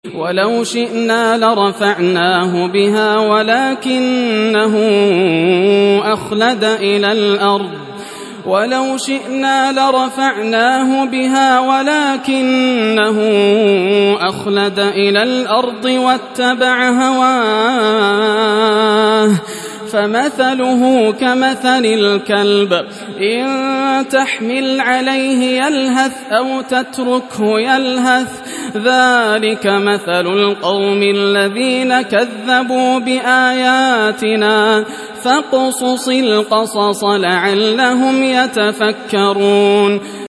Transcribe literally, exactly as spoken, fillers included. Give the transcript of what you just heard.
ولو شئنا لرفعناه بها ولكنه أخلد إلى الأرض ولو شئنا لرفعناه بها ولكنه أخلد إلى الأرض واتبع هواه فمثله كمثل الكلب إن تحمل عليه يلهث أو تتركه يلهث ذلك مثل القوم الذين كذبوا بآياتنا فاقصص القصص لعلهم يتفكرون